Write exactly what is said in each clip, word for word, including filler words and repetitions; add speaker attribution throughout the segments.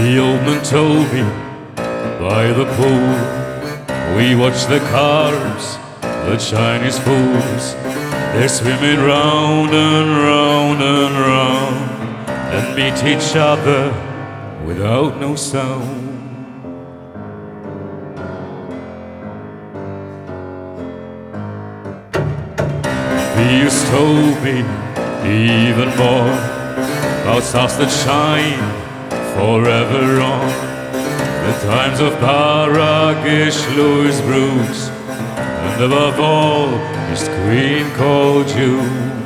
Speaker 1: The old man told me by the pool, we watch the cars, the Chinese fools. They're swimming round and round and round and meet each other without no sound. These told me even more about stars that shine forever on, the times of Baragish, Louis Bruce, and above all, his queen called you.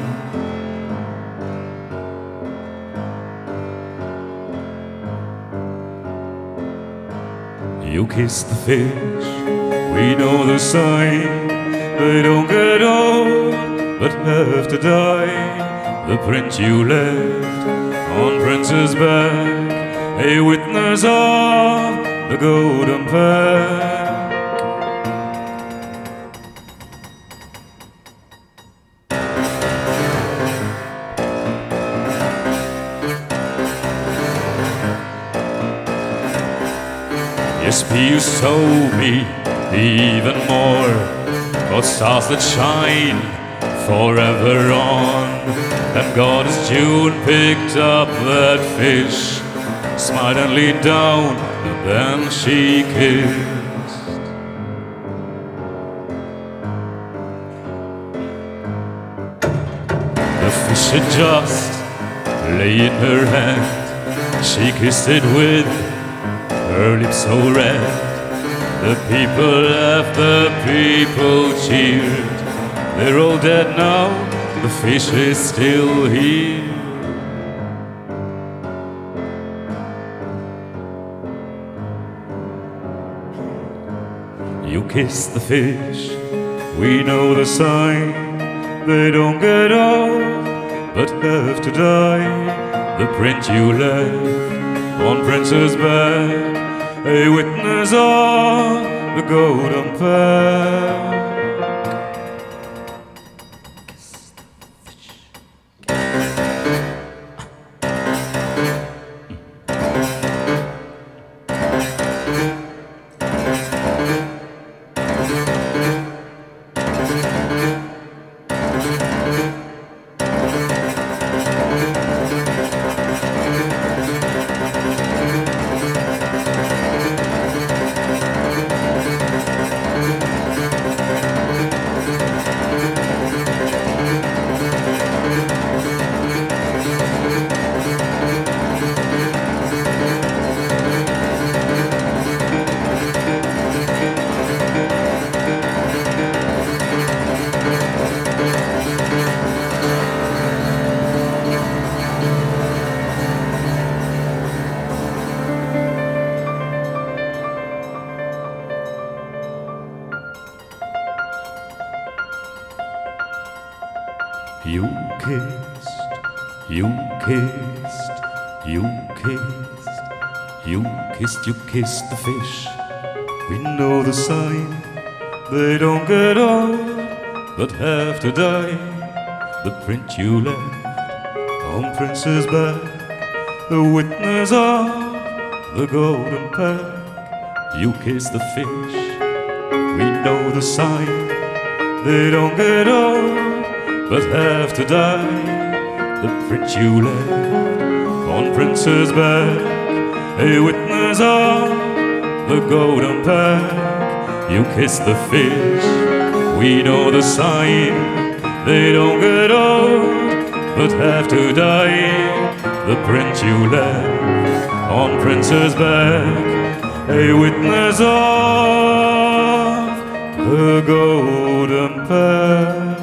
Speaker 1: You kiss the fish, we know the sign. They don't get old, but have to die. The print you left on Prince's back, a witness of the golden path. Yes, Pius told me even more about stars that shine forever on. And goddess June picked up that fish, smiled and leaned down, and then she kissed. The fish had just lay in her hand, she kissed it with her lips so red. The people laughed, the people cheered. They're all dead now, the fish is still here. You kiss the fish, we know the sign. They don't get old, but have to die. The print you left on Prince's back, a witness of the golden path. You kissed, you kissed, you kissed, you kissed, you kissed the fish. We know the sign, they don't get old, but have to die. The print you left on Prince's back, the witness of the golden pack. You kissed the fish, we know the sign, they don't get old, but have to die. The print you left on Prince's back, a witness of the golden pack. You kiss the fish, we know the sign, they don't get old, but have to die. The print you left on Prince's back, a witness of the golden path.